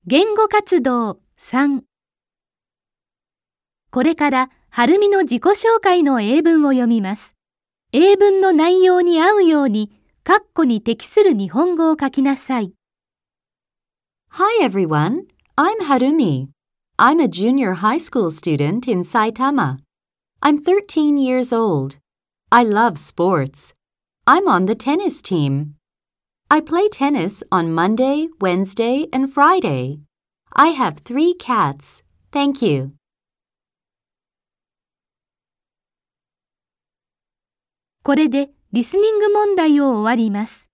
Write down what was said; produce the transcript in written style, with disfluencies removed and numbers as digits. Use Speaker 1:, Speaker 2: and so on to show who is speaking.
Speaker 1: 言語活動3。これからはるみの自己紹介の英文を読みます。英文の内容に合うように、括弧に適する日本語を書きなさい。
Speaker 2: Hi everyone, I'm Harumi. I'm a junior high school student in Saitama. I'm 13 years old. I love sports. I'm on the tennis team. I play tennis on Monday, Wednesday, and Friday. I have 3 cats. Thank you.
Speaker 1: これでリスニング問題を終わります。